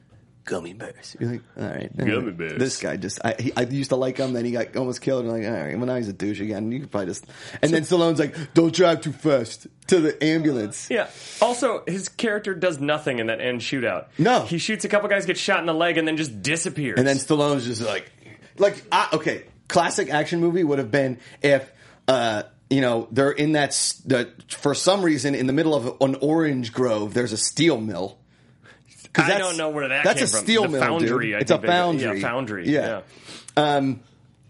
Gummy bears. You're like, all right. Gummy bears. This guy just, I, he, I used to like him, then he got almost killed. And I'm like, all right, well now he's a douche again. You could probably just, and then Stallone's like, don't drive too fast to the ambulance. Yeah. Also, his character does nothing in that end shootout. No. He shoots a couple guys, gets shot in the leg, and then just disappears. And then Stallone's just like, like, I, okay, classic action movie would have been if, uh, you know, they're in that, s- the, for some reason, in the middle of an orange grove, there's a steel mill. I that's- don't know where that that's came a from. steel the mill, foundry. dude. I It's think a they- foundry. Yeah, foundry. Yeah. Yeah. Um,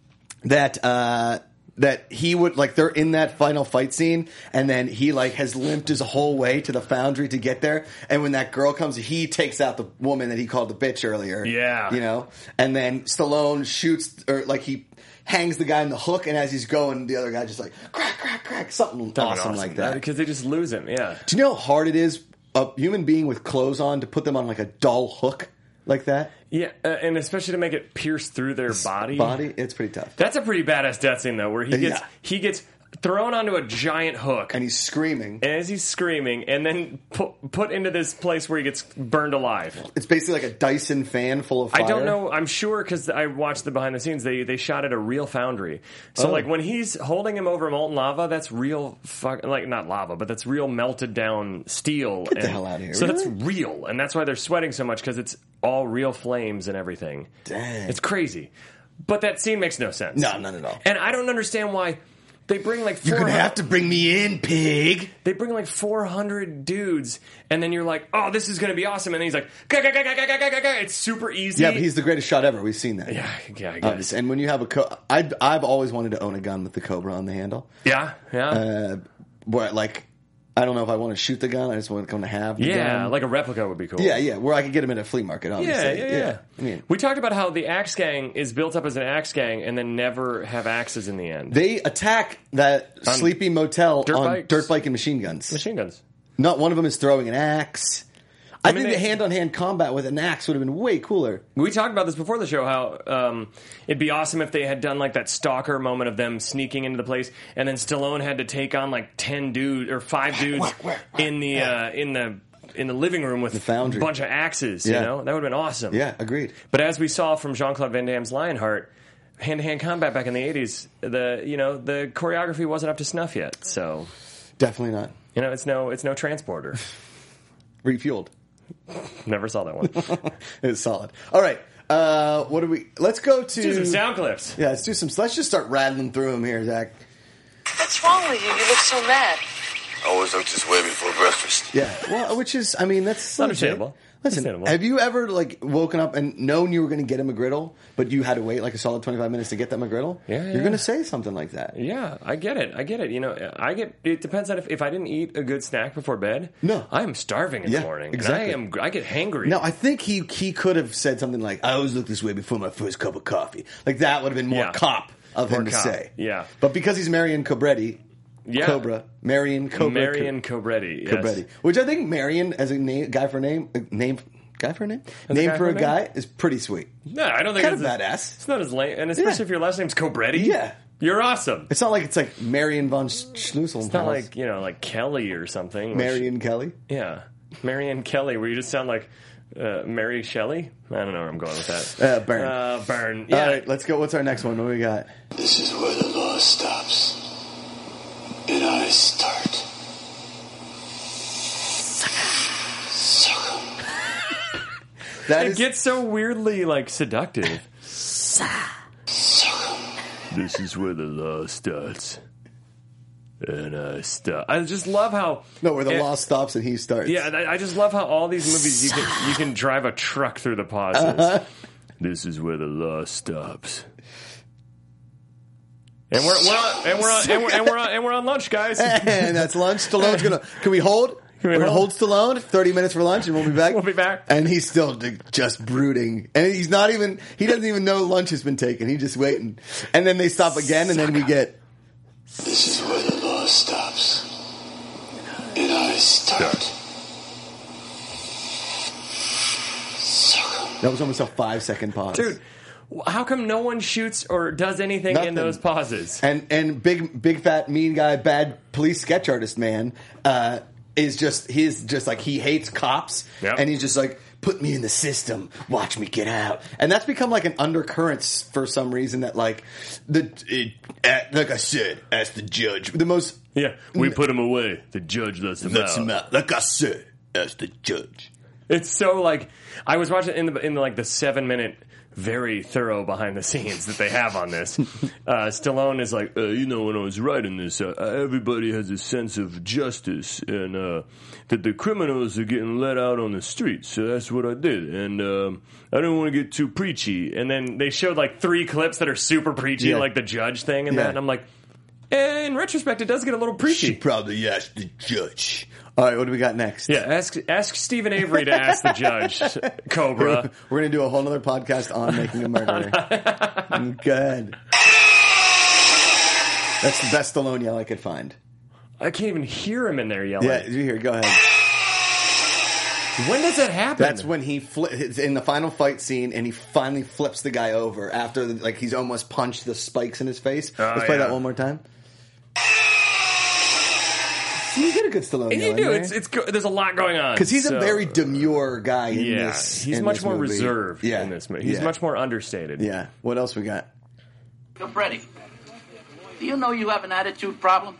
that uh, that he would like they're in that final fight scene, and then he like has limped his whole way to the foundry to get there, and when that girl comes, he takes out the woman that he called the bitch earlier. Yeah. you know, and then Stallone shoots or like he hangs the guy in the hook, and as he's going, the other guy just like crack, crack, crack, something awesome, like that. Because they just lose him. Yeah. Do you know how hard it is a human being with clothes on to put them on like a dull hook like that? Yeah, uh, and especially to make it pierce through their body. Body, it's pretty tough. That's a pretty badass death scene though, where he gets Yeah. he gets thrown onto a giant hook, And he's screaming. as he's screaming, and then put put into this place where he gets burned alive. It's basically like a Dyson fan full of fire. I don't know. I'm sure because I watched the behind the scenes. They they shot at a real foundry. So Oh. like when he's holding him over molten lava, that's real. Fuck, like not lava, but that's real melted down steel. Get the and- hell outta here, So really? that's real, and that's why they're sweating so much because it's all real flames and everything. Dang. It's crazy. But that scene makes no sense. No, none at all. And I don't understand why they bring like You're four gonna have to bring me in, pig. they bring like four hundred dudes, and then you're like, oh, this is going to be awesome. And then he's like, "Ga, ga, ga, ga, ga, ga, ga, ga." It's super easy. Yeah, but he's the greatest shot ever. We've seen that. Yeah, yeah, I guess. Obviously. And when you have a, co- I'd, I've always wanted to own a gun with the Cobra on the handle. Yeah, yeah. Uh, where like, I don't know if I want to shoot the gun. I just want to have the yeah, gun. like a replica would be cool. yeah, yeah. Where I could get them at a flea market. Yeah, Obviously. yeah, yeah. I mean, we talked about how the Axe Gang is built up as an Axe Gang and then never have axes in the end. they attack that sleepy motel dirt on bikes. dirt bike and machine guns. Machine guns. Not one of them is throwing an axe. I, mean, think they- the hand-on-hand combat with an axe would have been way cooler. We talked about this before the show, how um, it'd be awesome if they had done like that stalker moment of them sneaking into the place, and then Stallone had to take on like ten dudes or five dudes whack, whack, whack. in the uh, in the in the living room with foundry. a bunch of axes. Yeah. You know, that would have been awesome. Yeah, agreed. But as we saw from Jean-Claude Van Damme's Lionheart, hand-to-hand combat back in the eighties, the you know the choreography wasn't up to snuff yet. So Definitely not. you know, it's no it's no transporter. Refueled. Never saw that one. It's solid. All right. Uh, what do we? Let's go to Do some sound clips. Yeah, let's do some. Let's just start rattling through them here, Zach. What's wrong with you? You look so mad. Always look this way before breakfast. Yeah. Well, which is, I mean, that's legit. Understandable. Listen, Understandable. have you ever like woken up and known you were going to get a McGriddle, but you had to wait like a solid twenty-five minutes to get that McGriddle? Yeah, You're yeah. going to say something like that. Yeah, I get it. I get it. You know, I get. It depends on if, if I didn't eat a good snack before bed. No. I am starving in Yeah, the morning. exactly. And I am. I get hangry. No, I think he he could have said something like, "I always look this way before my first cup of coffee." Like that would have been more Yeah. cop of More him to cop, say. yeah. But because he's Marion Cobretti, Yeah. Cobra, Marion Cobra, Marion Cobretti. Yes. Cobretti, which I think Marion as a name, guy for name, uh, name, guy for a name, As a name guy for for a a name? guy is pretty sweet. No, I don't think Kind it's of as- badass. It's not as lame, and especially Yeah. if your last name's Cobretti. Yeah. You're awesome. It's not like it's like Marion von Schnussel. It's not like, you know, like Kelly or something. which- Marion Kelly. Yeah. Marion Kelly, where you just sound like uh, Mary Shelley. I don't know where I'm going with that. Uh, burn. Uh, burn. Yeah. All right, let's go. What's our next one? What do we got? This is where the law stops. And I start. Suck 'em. That It is gets so weirdly, like, seductive. Suck 'em. This is where the law starts. And I stop. I just love how... no, where the it- law stops and he starts. Yeah, I I just love how all these movies, you can, you can drive a truck through the pauses. Uh-huh. This is where the law stops. And we're, we're on, and we're on, and we're, and we're on, and we're on lunch, guys. And that's lunch. Stallone's gonna. Can we hold? Can we We're gonna hold? hold Stallone. Thirty minutes for lunch, and we'll be back. We'll be back. And he's still d- just brooding, and he's not even. He doesn't even know lunch has been taken. He's just waiting. And then they stop again, and then we get. This is where the law stops. And I start. Suck 'em. That was almost a five second pause, Dude, how come no one shoots or does anything Nothing. in those pauses? And and big big fat mean guy, bad police sketch artist man, uh, is just he's just like he hates cops, Yep. and he's just like, put me in the system, watch me get out, and that's become like an undercurrent for some reason that like the it, uh, like I said, ask the judge, the most Yeah, we put him away. The judge lets him lets out. him out. Like I said, ask the judge. It's so like I was watching in the in the, like the seven minute very thorough behind the scenes that they have on this. Uh, Stallone is like, uh, you know, when I was writing this, uh, everybody has a sense of justice and uh, that the criminals are getting let out on the streets. So that's what I did, and um, I didn't want to get too preachy. And then they showed like three clips that are super preachy, Yeah. like the judge thing and Yeah. that. And I'm like, in retrospect, it does get a little preachy. She probably asked the judge. All right, what do we got next? Yeah, ask ask Stephen Avery to ask the judge, Cobra. We're gonna do a whole nother podcast on making a murderer. Good. That's the best Stallone yell I could find. I can't even hear him in there yelling. Yeah, you hear? Go ahead. When does that happen? That's when he fli- it's in the final fight scene, and he finally flips the guy over after like he's almost punched the spikes in his face. Oh, Let's play yeah. that one more time. You get a good Stallone And you yelling do. there. It's it's go- there's a lot going on Because he's so- a very demure guy in yeah. this. He's in much this more movie. reserved yeah. in this movie. He's yeah. much more understated. Yeah. What else we got? Cobretti, do you know you have an attitude problem?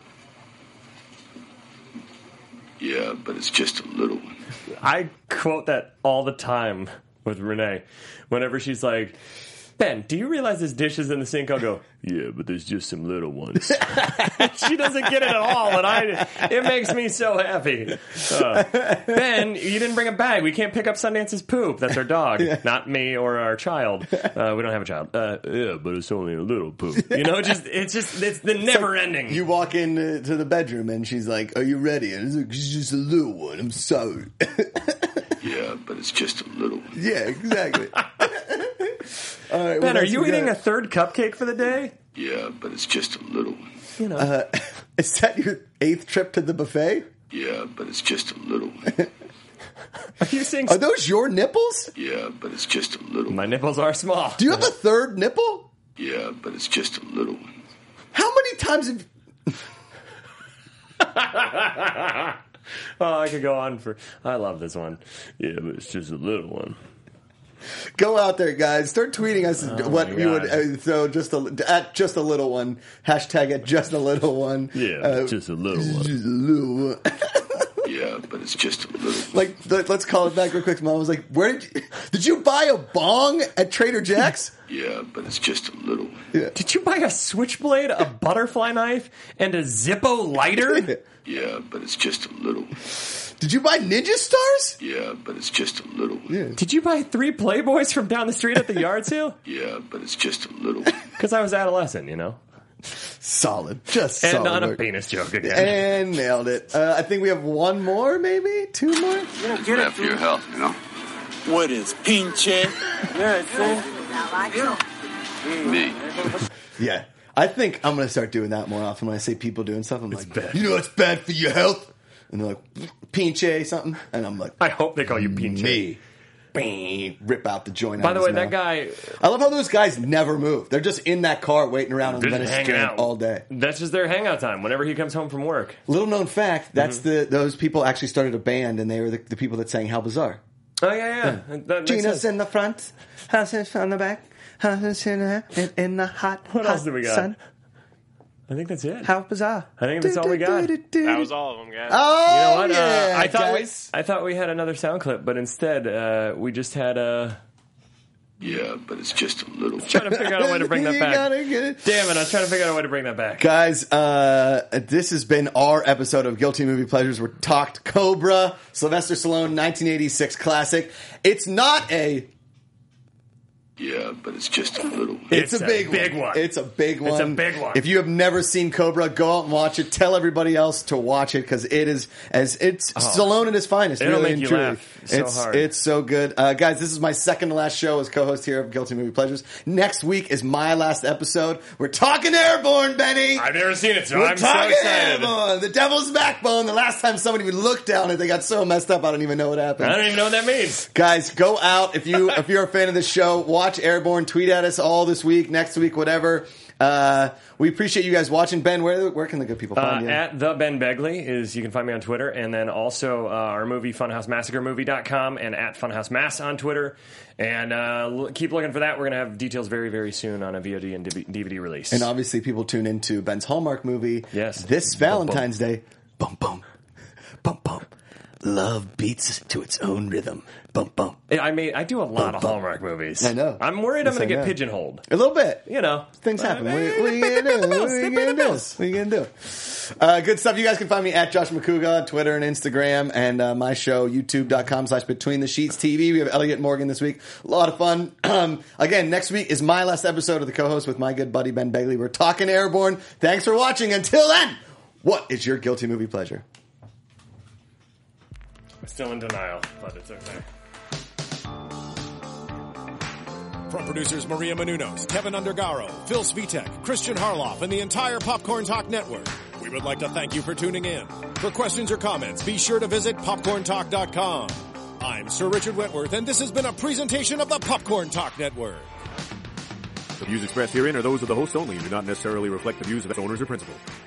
Yeah, but it's just a little one. I quote that all the time with Renee. Whenever she's like, Ben, do you realize this dish is in the sink? I'll go, yeah, but there's just some little ones. She doesn't get it at all, and I it makes me so happy. Uh, Ben, you didn't bring a bag. We can't pick up Sundance's poop. That's our dog, not me or our child. Uh, we don't have a child. Uh, yeah, but it's only a little poop. You know, just it's just it's the never ending. You walk into to the bedroom, and she's like, "Are you ready?" And it's like, "She's just a little one. I'm sorry." Yeah, but it's just a little one. Yeah, exactly. All right, Ben, what are else you we eating got? a third cupcake for the day? Yeah, but it's just a little one. You know. Uh, is that your eighth trip to the buffet? Yeah, but it's just a little one. Are you saying Are those your nipples? Yeah, but it's just a little my one. nipples are small? Do you have a third nipple? Yeah, but it's just a little one. How many times have? Oh, I could go on for. I love this one. Yeah, but it's just a little one. Go out there, guys. Start tweeting us what Oh my you would God. uh, throw just a at just a little one. Hashtag at just a little one. Yeah, Uh, just a little one. just a little one. Yeah, but it's just a little one. Like, let- let's call it back real quick. Mom was like, "Where did you, did you buy a bong at Trader Jack's?" Yeah, but it's just a little one. Did you buy a switchblade, a butterfly knife, and a Zippo lighter? Yeah, but it's just a little one. Did you buy Ninja Stars? Yeah, but it's just a little. Yeah. Did you buy three Playboys from down the street at the yard sale? Yeah, but it's just a little. Because I was adolescent, you know. Solid. Just And solid not a work. penis joke again. And nailed it. Uh, I think we have one more, maybe? Two more? It's bad for your health, you know? What is pinche? Me. Yeah. I think I'm going to start doing that more often when I say people doing stuff. I'm like, bad. You know it's bad for your health? And they're like, pinche something. And I'm like, I hope they call you pinche. me. Bing. Rip out the joint By out the of way, his that mouth. guy... I love how those guys never move. They're just in that car waiting around on the They're just Venice hanging Strand out all day. That's just their hangout time whenever he comes home from work. Little known fact, that's Mm-hmm. the those people actually started a band, and they were the, the people that sang How Bizarre. Oh, yeah, yeah. That makes Gina's sense. in the front, Houses on the back, Houses in the, in, in the hot, What hot else do we got? sun. I think that's it. How bizarre. I think that's all we got. That was all of them, guys. Oh, You know what? yeah, uh, I thought guys. we, I thought we had another sound clip, but instead uh, we just had a. Yeah, but it's just a little. Trying to figure out a way to bring that You back. gotta get it. Damn it! I was trying to figure out a way to bring that back. Guys, uh, this has been our episode of Guilty Movie Pleasures. We talked Cobra, Sylvester Stallone, nineteen eighty-six classic. It's not a... Yeah, but it's just a little. It's, It's a a big, big one. one. It's a big one. It's a big one. If you have never seen Cobra, go out and watch it. Tell everybody else to watch it because it is as it's Stallone at his finest. It'll really make and you truly. laugh so it's hard. it's so good, uh, guys. This is my second to last show as co-host here of Guilty Movie Pleasures. Next week is my last episode. We're talking Airborne, Benny. I've never seen it, so We're I'm so talking excited. Airborne, the Devil's Backbone. The last time somebody would look down it, they got so messed up. I don't even know what happened. I don't even know what that means. Guys, go out if you if you're a fan of this show. Watch Airborne. Tweet at us all this week, next week, whatever. Uh, we appreciate you guys watching. Ben, where where can the good people find Uh, you? at the Ben Begley is you can find me on Twitter, and then also uh, our movie Funhouse Massacre Movie dot com and at Funhouse Mass on Twitter. And uh, l- keep looking for that. We're gonna have details very very soon on a V O D and D V D release. And obviously, people tune into Ben's Hallmark movie. Yes. This Valentine's Day. Bum bum, bum bum. Love beats to its own rhythm. Bum bum. I mean, I do a lot of bum. Hallmark movies. I know. I'm worried Yes, I'm going I to get know. pigeonholed. A little bit. You know, Things happen. Uh, What, what are you going to do? What are you going to do? What are you going to do? Uh, good stuff. You guys can find me at Josh McCouga on Twitter and Instagram, and uh, my show, youtube.com slash Between the Sheets T V. We have Elliot Morgan this week. A lot of fun. Um, again, next week is my last episode of the co-host with my good buddy Ben Begley. We're talking Airborne. Thanks for watching. Until then, what is your guilty movie pleasure? I'm still in denial, but it's okay. From producers Maria Menounos, Kevin Undergaro, Phil Svitek, Christian Harloff, and the entire Popcorn Talk Network, we would like to thank you for tuning in. For questions or comments, be sure to visit popcorn talk dot com. I'm Sir Richard Wentworth, and this has been a presentation of the Popcorn Talk Network. The views expressed herein are those of the hosts only and do not necessarily reflect the views of its owners or principals.